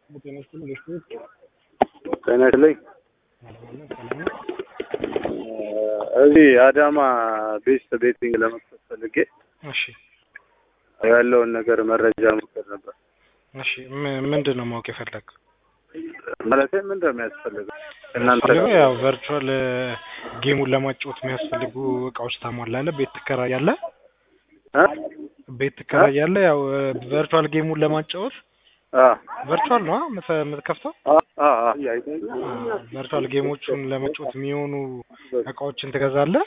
ጤና ይስጥልኝ። እዚህ አዳማ ቤስት ቤቲንግ ለመክፈት ፈልጌ እሺ ያለውን ነገር መረጃ መውሰድ ነበር። እሺ ምንድን ነው ማወቅ የፈለግ? ማለት ምንድን ነው የሚያስፈልገው? እናንተ ያው ቨርቹዋል ጌሙን ለማጫወት የሚያስፈልጉ እቃዎች ታሟላለህ። ቤት ትከራያለህ። ቤት ትከራያለህ። ያው ቨርቹዋል ጌሙን ለማጫወት ቨርቹዋል ነው የምትከፍተው። ቨርቹዋል ጌሞቹን ለመጫወት የሚሆኑ እቃዎችን ትገዛለህ።